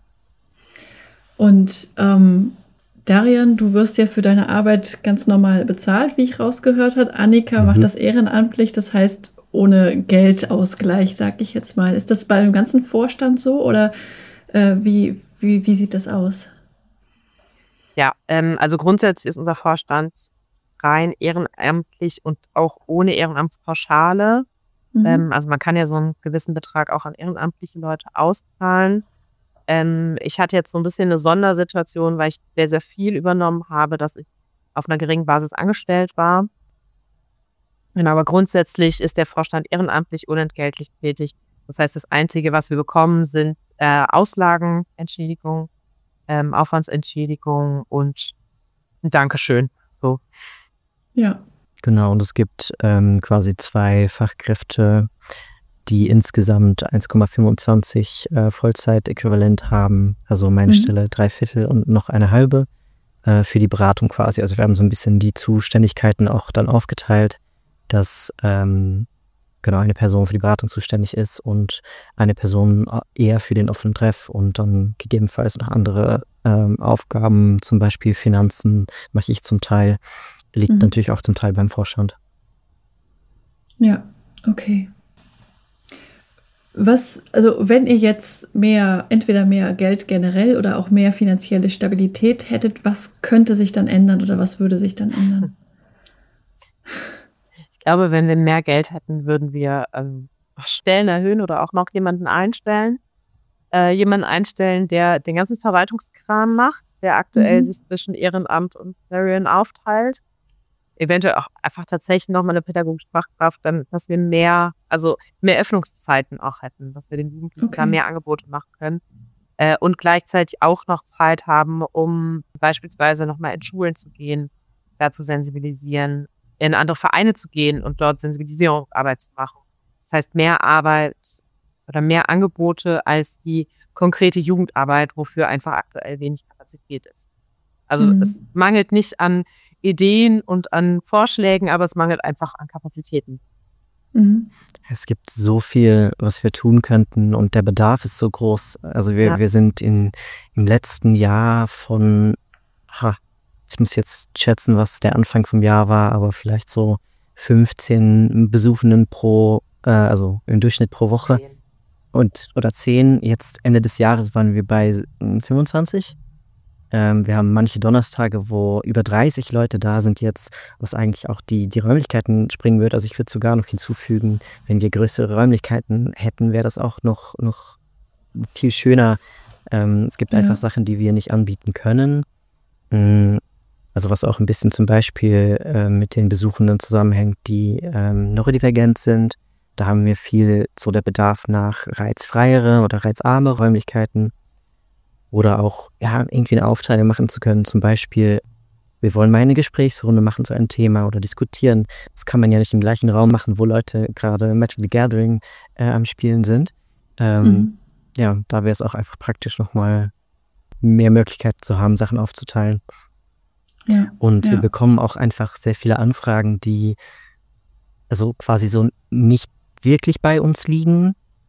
Und ähm, Darian, du wirst ja für deine Arbeit ganz normal bezahlt, wie ich rausgehört habe. Annika Mhm. macht das ehrenamtlich, das heißt ohne Geldausgleich, sag ich jetzt mal. Ist das bei dem ganzen Vorstand so oder äh, wie, wie, wie sieht das aus? Ja, ähm, also grundsätzlich ist unser Vorstand rein ehrenamtlich und auch ohne Ehrenamtspauschale. Mhm. Ähm, also man kann ja so einen gewissen Betrag auch an ehrenamtliche Leute auszahlen. Ähm, ich hatte jetzt so ein bisschen eine Sondersituation, weil ich sehr, sehr viel übernommen habe, dass ich auf einer geringen Basis angestellt war. Genau, aber grundsätzlich ist der Vorstand ehrenamtlich unentgeltlich tätig. Das heißt, das Einzige, was wir bekommen, sind äh, Auslagenentschädigung, ähm, Aufwandsentschädigung und ein Dankeschön. So. Ja. Genau, und es gibt ähm, quasi zwei Fachkräfte, die insgesamt eins Komma fünfundzwanzig äh, Vollzeit-Äquivalent haben. Also meine Mhm. Stelle drei Viertel und noch eine halbe äh, für die Beratung quasi. Also wir haben so ein bisschen die Zuständigkeiten auch dann aufgeteilt, dass ähm, genau eine Person für die Beratung zuständig ist und eine Person eher für den offenen Treff und dann gegebenenfalls noch andere ähm, Aufgaben, zum Beispiel Finanzen, mache ich zum Teil, liegt Mhm. natürlich auch zum Teil beim Vorstand. Ja, okay. Was, also wenn ihr jetzt mehr, entweder mehr Geld generell oder auch mehr finanzielle Stabilität hättet, was könnte sich dann ändern oder was würde sich dann ändern? Ich glaube, wenn wir mehr Geld hätten, würden wir ähm, Stellen erhöhen oder auch noch jemanden einstellen. Äh, jemanden einstellen, der den ganzen Verwaltungskram macht, der aktuell Mhm. sich zwischen Ehrenamt und Darien aufteilt. Eventuell auch einfach tatsächlich nochmal eine pädagogische Fachkraft, dann, dass wir mehr, also mehr Öffnungszeiten auch hätten, dass wir den Jugendlichen da Okay. mehr Angebote machen können. Äh, und gleichzeitig auch noch Zeit haben, um beispielsweise nochmal in Schulen zu gehen, da zu sensibilisieren, in andere Vereine zu gehen und dort Sensibilisierungsarbeit zu machen. Das heißt, mehr Arbeit oder mehr Angebote als die konkrete Jugendarbeit, wofür einfach aktuell wenig Kapazität ist. Also Mhm. es mangelt nicht an Ideen und an Vorschlägen, aber es mangelt einfach an Kapazitäten. Mhm. Es gibt so viel, was wir tun könnten und der Bedarf ist so groß. Also wir, Ja. wir sind in, im letzten Jahr von, ha, ich muss jetzt schätzen, was der Anfang vom Jahr war, aber vielleicht so fünfzehn Besuchenden pro, äh, also im Durchschnitt pro Woche und oder zehn. Jetzt Ende des Jahres waren wir bei fünfundzwanzig. Ähm, wir haben manche Donnerstage, wo über dreißig Leute da sind jetzt, was eigentlich auch die, die Räumlichkeiten springen wird. Also ich würde sogar noch hinzufügen, wenn wir größere Räumlichkeiten hätten, wäre das auch noch, noch viel schöner. Ähm, es gibt Ja. einfach Sachen, die wir nicht anbieten können. Mm, Also was auch ein bisschen zum Beispiel äh, mit den Besuchenden zusammenhängt, die ähm, neurodivergent sind. Da haben wir viel so der Bedarf nach reizfreiere oder reizarme Räumlichkeiten. Oder auch ja, irgendwie eine Aufteilung machen zu können. Zum Beispiel, wir wollen mal eine Gesprächsrunde machen zu einem Thema oder diskutieren. Das kann man ja nicht im gleichen Raum machen, wo Leute gerade Magic the Gathering äh, am Spielen sind. Ähm, Mhm. Ja, da wäre es auch einfach praktisch, nochmal mehr Möglichkeiten zu haben, Sachen aufzuteilen. Ja. Und wir Ja. bekommen auch einfach sehr viele Anfragen, die also quasi so nicht wirklich bei uns liegen,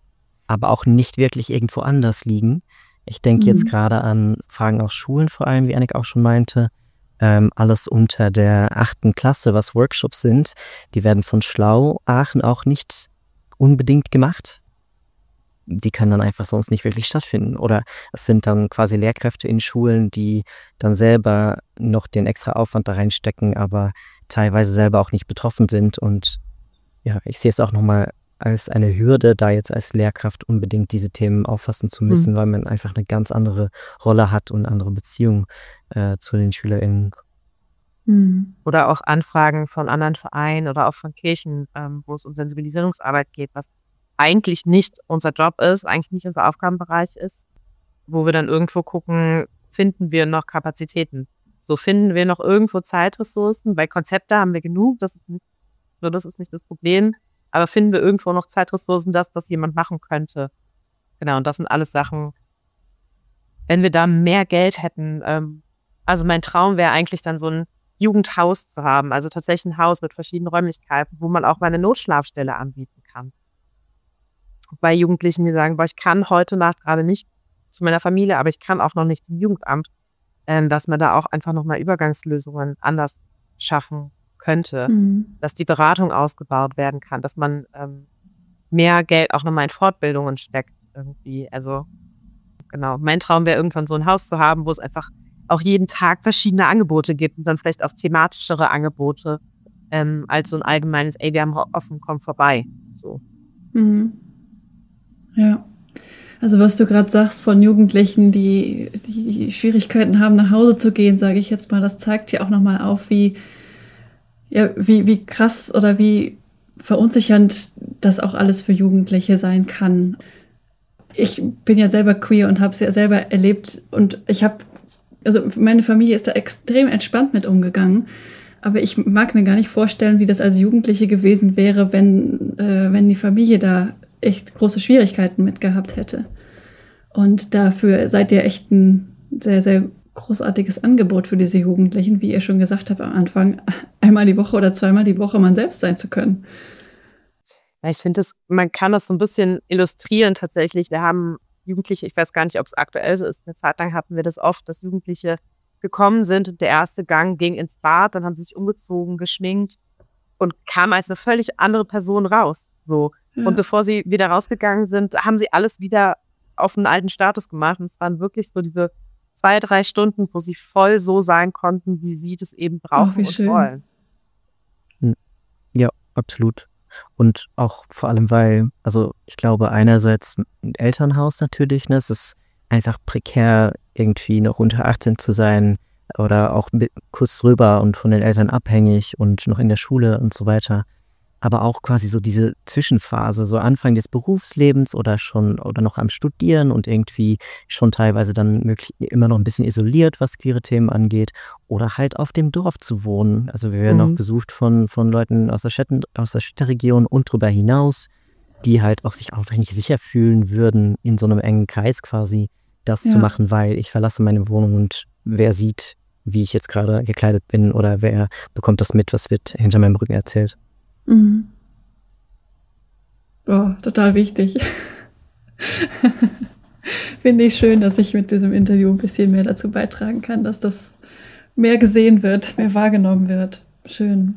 aber auch nicht wirklich irgendwo anders liegen. Ich denke Mhm. jetzt gerade an Fragen aus Schulen vor allem, wie Annik auch schon meinte. Ähm, alles unter der achten Klasse, was Workshops sind, die werden von Schlau Aachen auch nicht unbedingt gemacht. Die können dann einfach sonst nicht wirklich stattfinden. Oder es sind dann quasi Lehrkräfte in Schulen, die dann selber noch den extra Aufwand da reinstecken, aber teilweise selber auch nicht betroffen sind. Und ja, ich sehe es auch nochmal als eine Hürde, da jetzt als Lehrkraft unbedingt diese Themen auffassen zu müssen, Mhm. weil man einfach eine ganz andere Rolle hat und andere Beziehung äh, zu den SchülerInnen. Mhm. Oder auch Anfragen von anderen Vereinen oder auch von Kirchen, ähm, wo es um Sensibilisierungsarbeit geht, was eigentlich nicht unser Job ist, eigentlich nicht unser Aufgabenbereich ist, wo wir dann irgendwo gucken, finden wir noch Kapazitäten? So finden wir noch irgendwo Zeitressourcen, weil Konzepte haben wir genug, das ist nicht, so das ist nicht das Problem, aber finden wir irgendwo noch Zeitressourcen, dass das jemand machen könnte? Genau, und das sind alles Sachen, wenn wir da mehr Geld hätten, ähm, also mein Traum wäre eigentlich dann so ein Jugendhaus zu haben, also tatsächlich ein Haus mit verschiedenen Räumlichkeiten, wo man auch mal eine Notschlafstelle anbieten kann. Bei Jugendlichen, die sagen, boah, ich kann heute Nacht gerade nicht zu meiner Familie, aber ich kann auch noch nicht zum Jugendamt, ähm, dass man da auch einfach nochmal Übergangslösungen anders schaffen könnte, Mhm. dass die Beratung ausgebaut werden kann, dass man ähm, mehr Geld auch nochmal in Fortbildungen steckt irgendwie. Also genau, mein Traum wäre irgendwann so ein Haus zu haben, wo es einfach auch jeden Tag verschiedene Angebote gibt und dann vielleicht auch thematischere Angebote ähm, als so ein allgemeines, ey, wir haben offen, komm vorbei. So. Mhm. Ja. Also was du gerade sagst von Jugendlichen, die, die Schwierigkeiten haben, nach Hause zu gehen, sage ich jetzt mal, das zeigt ja auch nochmal auf, wie, ja, wie, wie krass oder wie verunsichernd das auch alles für Jugendliche sein kann. Ich bin ja selber queer und habe es ja selber erlebt und ich habe, also meine Familie ist da extrem entspannt mit umgegangen, aber ich mag mir gar nicht vorstellen, wie das als Jugendliche gewesen wäre, wenn, äh, wenn die Familie da echt große Schwierigkeiten mit gehabt hätte. Und dafür seid ihr echt ein sehr, sehr großartiges Angebot für diese Jugendlichen, wie ihr schon gesagt habt am Anfang, einmal die Woche oder zweimal die Woche man selbst sein zu können. Ja, ich finde, man kann das so ein bisschen illustrieren tatsächlich. Wir haben Jugendliche, ich weiß gar nicht, ob es aktuell so ist, eine Zeit lang hatten wir das oft, dass Jugendliche gekommen sind und der erste Gang ging ins Bad, dann haben sie sich umgezogen, geschminkt und kamen als eine völlig andere Person raus. So. Ja. Und bevor sie wieder rausgegangen sind, haben sie alles wieder auf einen alten Status gemacht. Und es waren wirklich so diese zwei, drei Stunden, wo sie voll so sein konnten, wie sie das eben brauchen wie und schön. wollen. Ja, absolut. Und auch vor allem, weil, also ich glaube, einerseits ein Elternhaus natürlich, ne, es ist einfach prekär, irgendwie noch unter achtzehn zu sein oder auch mit, kurz drüber und von den Eltern abhängig und noch in der Schule und so weiter. Aber auch quasi so diese Zwischenphase, so Anfang des Berufslebens oder schon oder noch am Studieren und irgendwie schon teilweise dann möglich, immer noch ein bisschen isoliert, was queere Themen angeht, oder halt auf dem Dorf zu wohnen. Also wir werden Mhm. auch besucht von, von Leuten aus der, Städten, aus der Städteregion und darüber hinaus, die halt auch sich einfach nicht sicher fühlen würden, in so einem engen Kreis quasi das Ja. zu machen, weil ich verlasse meine Wohnung und wer sieht, wie ich jetzt gerade gekleidet bin oder wer bekommt das mit, was wird hinter meinem Rücken erzählt. Mhm. Boah, total wichtig. Finde ich schön, dass ich mit diesem Interview ein bisschen mehr dazu beitragen kann, dass das mehr gesehen wird, mehr wahrgenommen wird. Schön.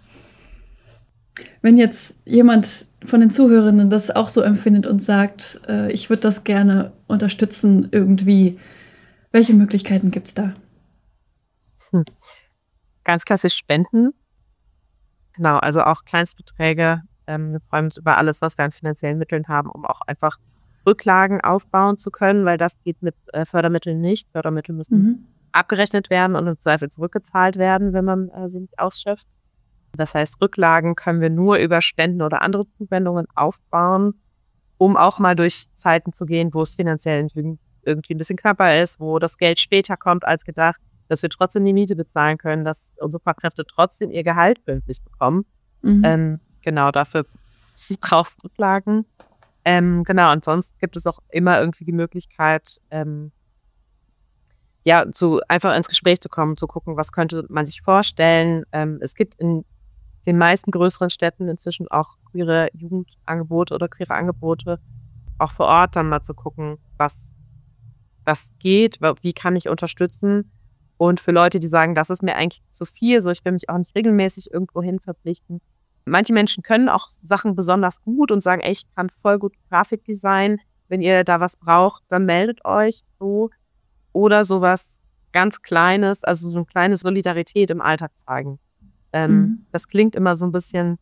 Wenn jetzt jemand von den Zuhörenden das auch so empfindet und sagt, äh, ich würde das gerne unterstützen irgendwie, welche Möglichkeiten gibt es da? Hm. Ganz klassisch Spenden. Genau, also auch Kleinstbeträge. Ähm, wir freuen uns über alles, was wir an finanziellen Mitteln haben, um auch einfach Rücklagen aufbauen zu können, weil das geht mit äh, Fördermitteln nicht. Fördermittel müssen Mhm. abgerechnet werden und im Zweifel zurückgezahlt werden, wenn man äh, sie nicht ausschöpft. Das heißt, Rücklagen können wir nur über Spenden oder andere Zuwendungen aufbauen, um auch mal durch Zeiten zu gehen, wo es finanziell irgendwie ein bisschen knapper ist, wo das Geld später kommt als gedacht, dass wir trotzdem die Miete bezahlen können, dass unsere Fachkräfte trotzdem ihr Gehalt pünktlich bekommen. Mhm. Ähm, genau, dafür brauchst du Rücklagen. Ähm, genau, und sonst gibt es auch immer irgendwie die Möglichkeit, ähm, ja, zu einfach ins Gespräch zu kommen, zu gucken, was könnte man sich vorstellen. Ähm, es gibt in den meisten größeren Städten inzwischen auch queere Jugendangebote oder queere Angebote. auch vor Ort dann mal zu gucken, was, was geht, wie kann ich unterstützen. Und für Leute, die sagen, das ist mir eigentlich zu viel, so ich will mich auch nicht regelmäßig irgendwo hin verpflichten. Manche Menschen können auch Sachen besonders gut und sagen, ey, ich kann voll gut Grafikdesign. Wenn ihr da was braucht, dann meldet euch so. Oder sowas ganz Kleines, also so eine kleine Solidarität im Alltag zeigen. Ähm, mhm. Das klingt immer so ein bisschen,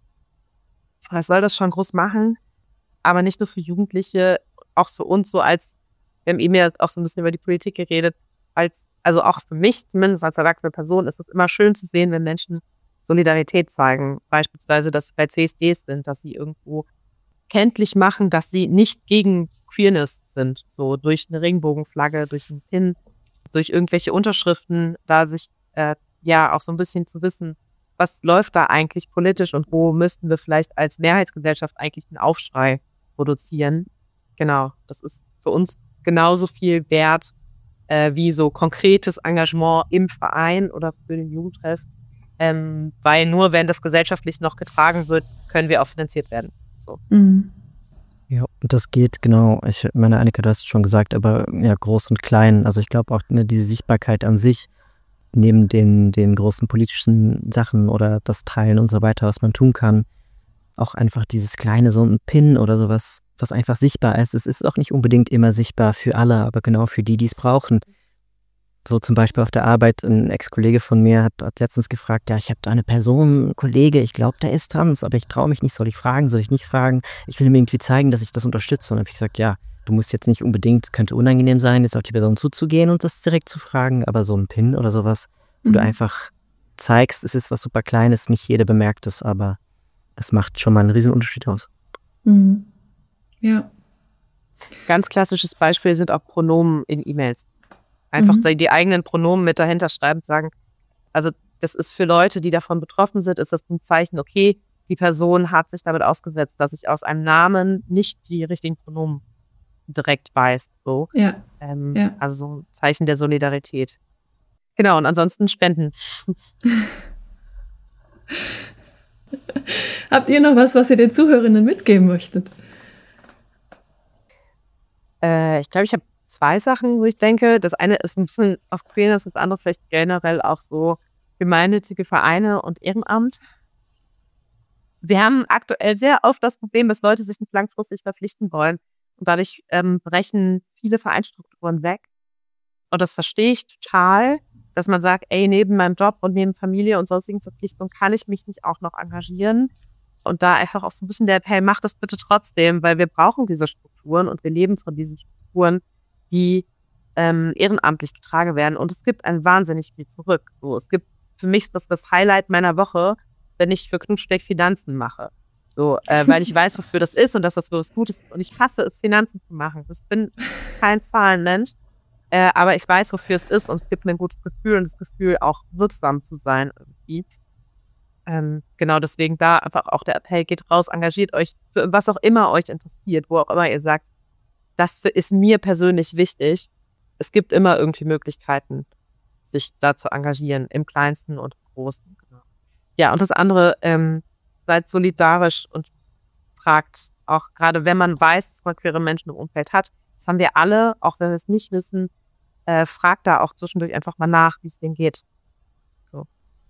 was soll das schon groß machen? Aber nicht nur für Jugendliche, auch für uns so als, wir haben eben ja auch so ein bisschen über die Politik geredet, als, also auch für mich, zumindest als erwachsene Person, ist es immer schön zu sehen, wenn Menschen Solidarität zeigen. Beispielsweise, dass sie bei C S Ds sind, dass sie irgendwo kenntlich machen, dass sie nicht gegen Queerness sind. So durch eine Regenbogenflagge, durch einen Pin, durch irgendwelche Unterschriften, da sich äh, ja auch so ein bisschen zu wissen, was läuft da eigentlich politisch und wo müssten wir vielleicht als Mehrheitsgesellschaft eigentlich einen Aufschrei produzieren. Genau, das ist für uns genauso viel wert äh, wie so konkretes Engagement im Verein oder für den Jugendtreff. Ähm, weil nur wenn das gesellschaftlich noch getragen wird, können wir auch finanziert werden. So. Mhm. Ja, und das geht genau, ich meine, Annika, du hast es schon gesagt, aber ja, groß und klein. Also ich glaube auch, ne, diese Sichtbarkeit an sich, neben den, den großen politischen Sachen oder das Teilen und so weiter, was man tun kann, auch einfach dieses kleine, so ein Pin oder sowas, was einfach sichtbar ist. Es ist auch nicht unbedingt immer sichtbar für alle, aber genau für die, die es brauchen. So zum Beispiel auf der Arbeit, ein Ex-Kollege von mir hat, hat letztens gefragt, ja, ich habe da eine Person, ein Kollege, ich glaube, der ist trans, aber ich traue mich nicht, soll ich fragen, soll ich nicht fragen? Ich will ihm irgendwie zeigen, dass ich das unterstütze. Und dann habe ich gesagt, ja, du musst jetzt nicht unbedingt, könnte unangenehm sein, jetzt auf die Person zuzugehen und das direkt zu fragen, aber so ein Pin oder sowas, wo mhm. du einfach zeigst, es ist was super Kleines, nicht jeder bemerkt es, aber es macht schon mal einen riesen Unterschied aus. Mhm. Ja. Ganz klassisches Beispiel sind auch Pronomen in E-Mails. Einfach mhm. die eigenen Pronomen mit dahinter schreiben und sagen, also das ist für Leute, die davon betroffen sind, ist das ein Zeichen, okay, die Person hat sich damit ausgesetzt, dass ich aus einem Namen nicht die richtigen Pronomen direkt weiß. So. Ja. Ähm, ja. Also so ein Zeichen der Solidarität. Genau, und ansonsten Spenden. Habt ihr noch was, was ihr den Zuhörerinnen mitgeben möchtet? Äh, ich glaube, ich habe zwei Sachen, wo ich denke, das eine ist ein bisschen auf Queerness, das andere vielleicht generell auch so gemeinnützige Vereine und Ehrenamt. Wir haben aktuell sehr oft das Problem, dass Leute sich nicht langfristig verpflichten wollen und dadurch ähm, brechen viele Vereinsstrukturen weg. Und das verstehe ich total, dass man sagt, ey, neben meinem Job und neben Familie und sonstigen Verpflichtungen kann ich mich nicht auch noch engagieren. Und da einfach auch so ein bisschen der Appell, mach das bitte trotzdem, weil wir brauchen diese Strukturen und wir leben von diesen Strukturen, die ähm, ehrenamtlich getragen werden. Und es gibt ein wahnsinnig viel zurück. So, es gibt für mich das, das Highlight meiner Woche, wenn ich für Knutschfleck Finanzen mache. So, äh, weil ich weiß, wofür das ist und dass das für was Gutes ist. Und ich hasse es, Finanzen zu machen. Ich bin kein Zahlenmensch, äh, aber ich weiß, wofür es ist und es gibt mir ein gutes Gefühl und das Gefühl, auch wirksam zu sein irgendwie. Ähm, genau, deswegen da einfach auch der Appell, geht raus, engagiert euch für was auch immer euch interessiert, wo auch immer ihr sagt, das ist mir persönlich wichtig. Es gibt immer irgendwie Möglichkeiten, sich da zu engagieren, im Kleinsten und im Großen. Ja, und das andere, ähm, seid solidarisch und fragt, auch gerade wenn man weiß, dass man queere Menschen im Umfeld hat, das haben wir alle, auch wenn wir es nicht wissen, äh, fragt da auch zwischendurch einfach mal nach, wie es denen geht. So.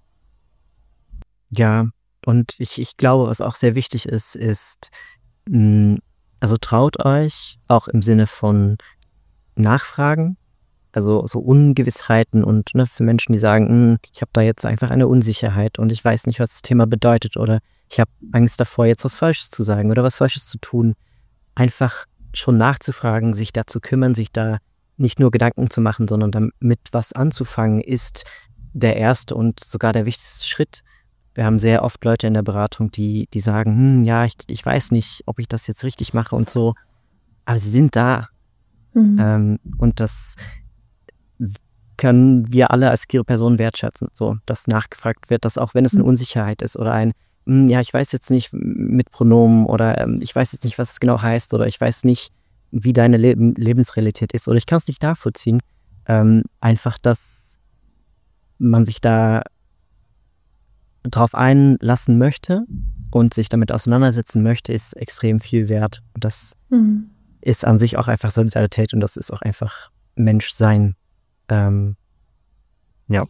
Ja, und ich, ich glaube, was auch sehr wichtig ist, ist, mh, also traut euch auch im Sinne von Nachfragen, also so Ungewissheiten und ne, für Menschen, die sagen, ich habe da jetzt einfach eine Unsicherheit und ich weiß nicht, was das Thema bedeutet oder ich habe Angst davor, jetzt was Falsches zu sagen oder was Falsches zu tun. Einfach schon nachzufragen, sich da zu kümmern, sich da nicht nur Gedanken zu machen, sondern damit was anzufangen, ist der erste und sogar der wichtigste Schritt. Wir haben sehr oft Leute in der Beratung, die, die sagen, hm, ja, ich, ich weiß nicht, ob ich das jetzt richtig mache und so, aber sie sind da. Mhm. Ähm, und das können wir alle als queere Personen wertschätzen, so, dass nachgefragt wird, dass auch wenn es eine Unsicherheit ist oder ein, hm, ja, ich weiß jetzt nicht mit Pronomen oder ähm, ich weiß jetzt nicht, was es genau heißt oder ich weiß nicht, wie deine Le- Lebensrealität ist oder ich kann es nicht nachvollziehen, ähm, einfach, dass man sich da drauf einlassen möchte und sich damit auseinandersetzen möchte, ist extrem viel wert. Und das, mhm. ist an sich auch einfach Solidarität und das ist auch einfach Menschsein. Ähm, ja.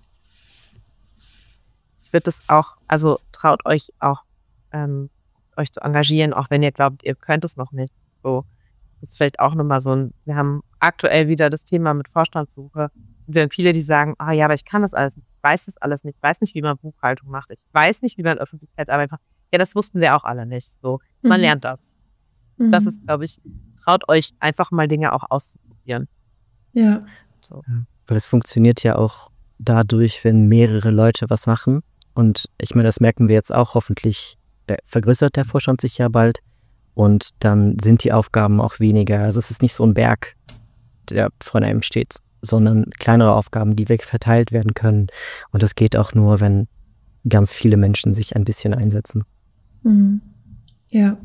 Ich würde es auch, also traut euch auch, ähm, euch zu engagieren, auch wenn ihr glaubt, ihr könnt es noch nicht. So, das ist vielleicht auch nochmal so ein, wir haben aktuell wieder das Thema mit Vorstandssuche. Und wir haben viele, die sagen, ah ja, aber ich kann das alles nicht, ich weiß das alles nicht, ich weiß nicht, wie man Buchhaltung macht, ich weiß nicht, wie man Öffentlichkeitsarbeit macht. Ja, das wussten wir auch alle nicht. So, man Mhm. lernt das. Mhm. Das ist, glaube ich, traut euch einfach mal Dinge auch auszuprobieren. Ja. So. Weil es funktioniert ja auch dadurch, wenn mehrere Leute was machen. Und ich meine, das merken wir jetzt auch hoffentlich, äh, vergrößert der Vorstand sich ja bald. Und dann sind die Aufgaben auch weniger. Also es ist nicht so ein Berg, der vor einem steht, sondern kleinere Aufgaben, die wegverteilt werden können. Und das geht auch nur, wenn ganz viele Menschen sich ein bisschen einsetzen. Mhm. Ja.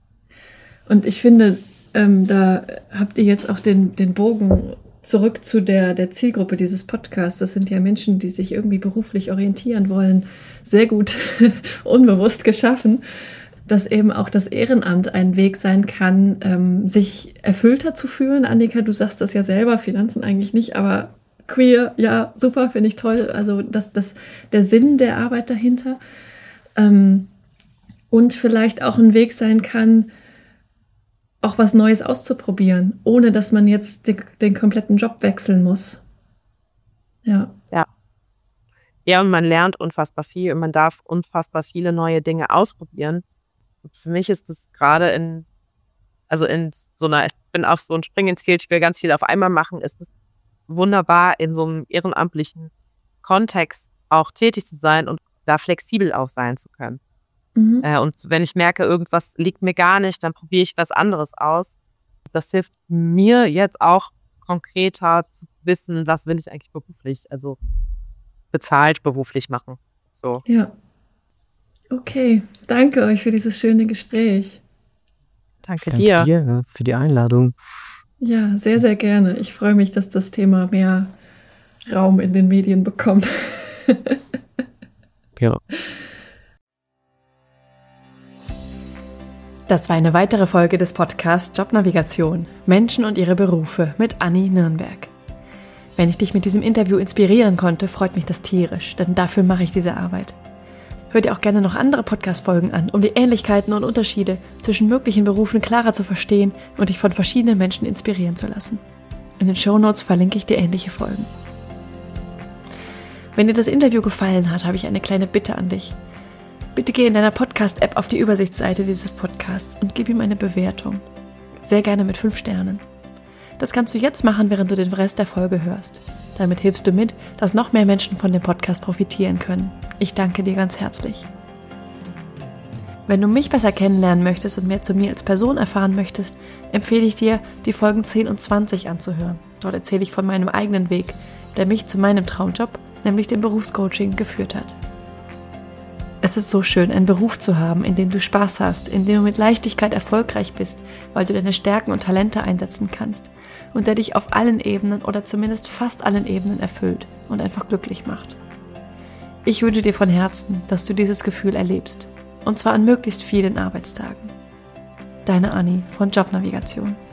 Und ich finde, ähm, da habt ihr jetzt auch den, den Bogen zurück zu der, der Zielgruppe dieses Podcasts. Das sind ja Menschen, die sich irgendwie beruflich orientieren wollen, sehr gut unbewusst geschaffen, dass eben auch das Ehrenamt ein Weg sein kann, ähm, sich erfüllter zu fühlen. Annika, du sagst das ja selber, Finanzen eigentlich nicht, aber queer, ja, super, finde ich toll. Also das, das, der Sinn der Arbeit dahinter. Ähm, und vielleicht auch ein Weg sein kann, auch was Neues auszuprobieren, ohne dass man jetzt den, den kompletten Job wechseln muss. Ja. Ja. Ja, und man lernt unfassbar viel und man darf unfassbar viele neue Dinge ausprobieren. Und für mich ist das gerade in, also in so einer, ich bin auf so ein Spring ins Feld, ich will ganz viel auf einmal machen, ist es wunderbar, in so einem ehrenamtlichen Kontext auch tätig zu sein und da flexibel auch sein zu können. Mhm. Äh, und wenn ich merke, irgendwas liegt mir gar nicht, dann probiere ich was anderes aus. Das hilft mir jetzt auch konkreter zu wissen, was will ich eigentlich beruflich, also bezahlt beruflich machen. So. Ja. Okay, danke euch für dieses schöne Gespräch. Danke, Danke dir. dir für die Einladung. Ja, sehr, sehr gerne. Ich freue mich, dass das Thema mehr Raum in den Medien bekommt. Ja. Das war eine weitere Folge des Podcasts Jobnavigation – Menschen und ihre Berufe mit Anni Nürnberg. Wenn ich dich mit diesem Interview inspirieren konnte, freut mich das tierisch, denn dafür mache ich diese Arbeit. Hör dir auch gerne noch andere Podcast-Folgen an, um die Ähnlichkeiten und Unterschiede zwischen möglichen Berufen klarer zu verstehen und dich von verschiedenen Menschen inspirieren zu lassen. In den Shownotes verlinke ich dir ähnliche Folgen. Wenn dir das Interview gefallen hat, habe ich eine kleine Bitte an dich. Bitte geh in deiner Podcast-App auf die Übersichtsseite dieses Podcasts und gib ihm eine Bewertung. Sehr gerne mit fünf Sternen. Das kannst du jetzt machen, während du den Rest der Folge hörst. Damit hilfst du mit, dass noch mehr Menschen von dem Podcast profitieren können. Ich danke dir ganz herzlich. Wenn du mich besser kennenlernen möchtest und mehr zu mir als Person erfahren möchtest, empfehle ich dir, die Folgen zehn und zwanzig anzuhören. Dort erzähle ich von meinem eigenen Weg, der mich zu meinem Traumjob, nämlich dem Berufscoaching, geführt hat. Es ist so schön, einen Beruf zu haben, in dem du Spaß hast, in dem du mit Leichtigkeit erfolgreich bist, weil du deine Stärken und Talente einsetzen kannst und der dich auf allen Ebenen oder zumindest fast allen Ebenen erfüllt und einfach glücklich macht. Ich wünsche dir von Herzen, dass du dieses Gefühl erlebst, und zwar an möglichst vielen Arbeitstagen. Deine Anni von Jobnavigation.